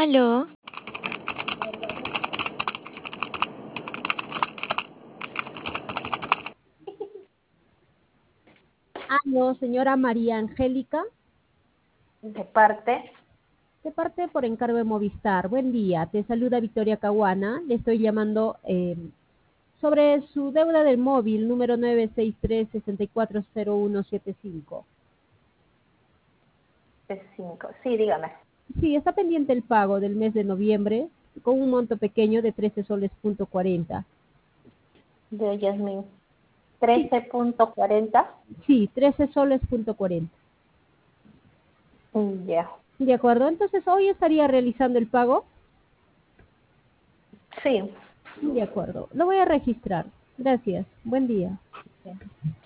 Aló, No, señora María Angélica, De parte, de parte por encargo de Movistar. Buen día, te saluda Victoria Caguana. Le estoy llamando sobre su deuda del móvil número 963-640175. es 5. Sí, dígame. Sí, está pendiente el pago del mes de noviembre con un monto pequeño de 13 soles punto 40. De Yasmin. Sí, 13.40. sí, 13 soles punto 40. Ya. De acuerdo, entonces hoy estaría realizando el pago. Sí. De acuerdo, lo voy a registrar. Gracias, buen día.